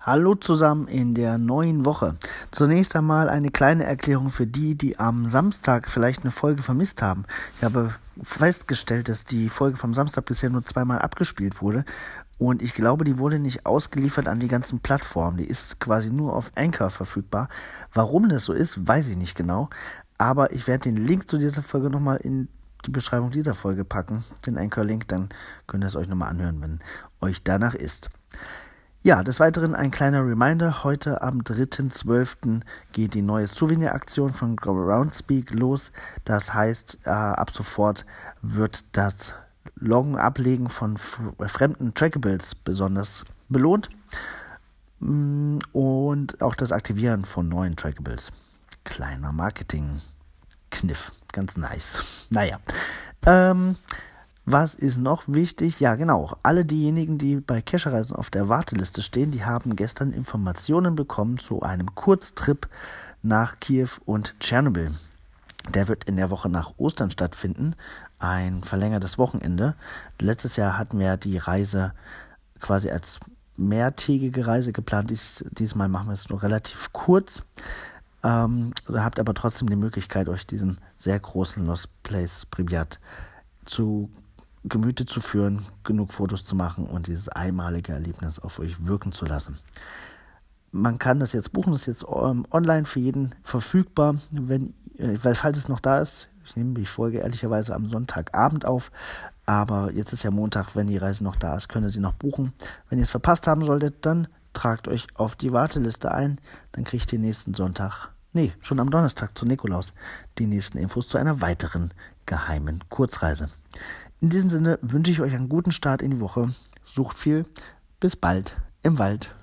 Hallo zusammen in der neuen Woche. Zunächst einmal eine kleine Erklärung für die, die am Samstag vielleicht eine Folge vermisst haben. Ich habe festgestellt, dass die Folge vom Samstag bisher nur zweimal abgespielt wurde und ich glaube, die wurde nicht ausgeliefert an die ganzen Plattformen. Die ist quasi nur auf Anchor verfügbar. Warum das so ist, weiß ich nicht genau, aber ich werde den Link zu dieser Folge nochmal in die Beschreibung dieser Folge packen, den Anchor-Link, dann könnt ihr es euch nochmal anhören, wenn euch danach ist. Ja, des Weiteren ein kleiner Reminder, heute am 3.12. geht die neue Souvenir-Aktion von Groundspeak los. Das heißt, ab sofort wird das Loggen, Ablegen von fremden Trackables besonders belohnt und auch das Aktivieren von neuen Trackables. Kleiner Marketing-Kniff, ganz nice. Naja, was ist noch wichtig? Ja, genau. Alle diejenigen, die bei Kescherreisen auf der Warteliste stehen, die haben gestern Informationen bekommen zu einem Kurztrip nach Kiew und Tschernobyl. Der wird in der Woche nach Ostern stattfinden. Ein verlängertes Wochenende. Letztes Jahr hatten wir die Reise quasi als mehrtägige Reise geplant. Diesmal machen wir es nur relativ kurz. Ihr habt aber trotzdem die Möglichkeit, euch diesen sehr großen Lost Place Pripyat zu Gemüte zu führen, genug Fotos zu machen und dieses einmalige Erlebnis auf euch wirken zu lassen. Man kann das jetzt buchen, das ist jetzt online für jeden verfügbar, falls es noch da ist. Ich nehme die Folge ehrlicherweise am Sonntagabend auf, aber jetzt ist ja Montag, wenn die Reise noch da ist, könnt ihr sie noch buchen. Wenn ihr es verpasst haben solltet, dann tragt euch auf die Warteliste ein, dann kriegt ihr nächsten Sonntag, schon am Donnerstag zu Nikolaus, die nächsten Infos zu einer weiteren geheimen Kurzreise. In diesem Sinne wünsche ich euch einen guten Start in die Woche. Sucht viel. Bis bald im Wald.